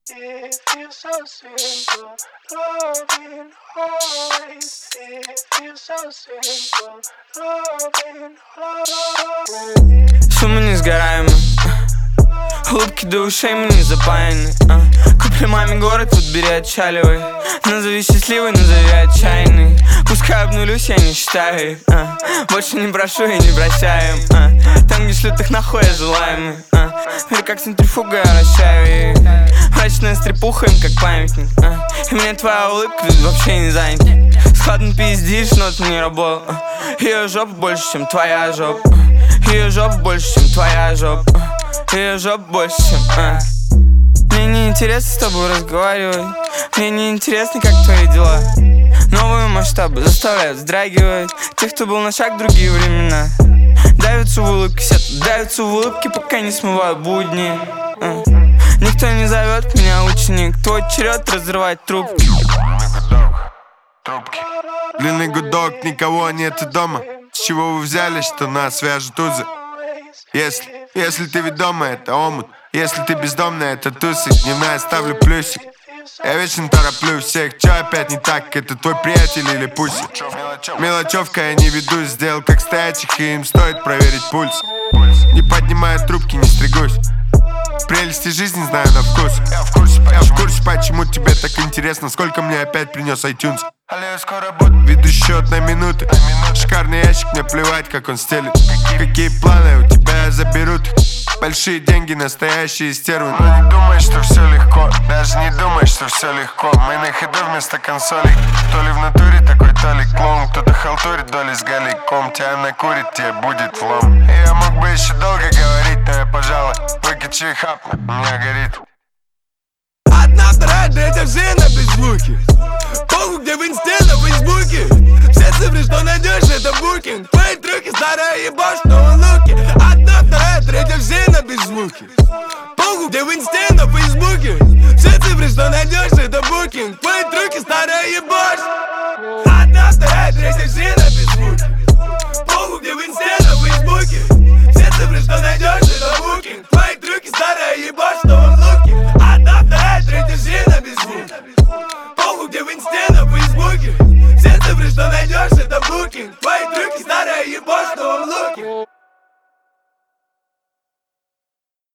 It feels so simple, loving always. It feels so simple, loving always. Шумы несгораемы, улыбки до ушей мы не запаяны. Купи маме город, тут бери, отчаливай. Назови счастливый, назови отчаянный. Пускай обнулюсь, я не считаю их. Больше не прошу и не прощаем. Там, где шлют их нахуй, я желаемый. Мир как центрифуга, я вращаю их. Мрачная стрепуха им как памятник. И мне твоя улыбка тут вообще не занята. Складно пиздишь, но это не работа. Ее жопа больше, чем твоя жопа. Ее жопа больше, чем твоя жопа. Ее жопа больше, чем... Мне не интересно с тобой разговаривать. Мне не интересно, как твои дела. Новые масштабы заставляют вздрагивать тех, кто был на шаг в другие времена. Давятся в улыбки, давятся в улыбки, пока не смывают будни. Никто не зовет меня ученик. Твой черед разрывать трубки. Длинный гудок, никого нету дома. С чего вы взяли, что нас свяжут узы? Если ты ведома, это омут. Если ты бездомная, это тусы. Дневная ставлю плюсик. Я вечно тороплю всех. Чё опять не так? Это твой приятель или пусть? Мелочевка, я не ведусь. Сделал как стоячих, и им стоит проверить пульс. Не поднимая трубки, не стригусь. Прелести жизни знаю на вкус. Я в курсе, почему тебе так интересно. Сколько мне опять принес iTunes. Веду счет на минуты. Шикарный ящик, мне плевать, как он стелит. Какие планы у тебя заберут? Большие деньги, настоящие стервы. Но не думай, что все легко. Даже не думай, что все легко. Мы на ходу вместо консолей. То ли в натуре такой, то ли клоун. Кто-то халтурит доли с галиком. Тебя накурит, тебе будет влом. Я мог бы еще долго говорить, но я, пожалуй, выкачу и хапну, у меня горит. Одна, вторая, третья, все на беззвуке. Похуй, где в инсте, на фейсбуке. Все цифры, что найдешь, это букинг. Твои трюки, старая ебашь, но луки. Одна, вторая, третья, все на беззвуке. Похуй, где в инсте, на фейсбуке. Все цифры, что найдешь, это букинг. Твои трюки, старая ебашь. Одна, вторая, третья, все на беззвуке. Похуй, где в инсте, на фейсбуке. Все цифры, что найдешь, это букинг. Твои трюки, старая ебашь, но луки.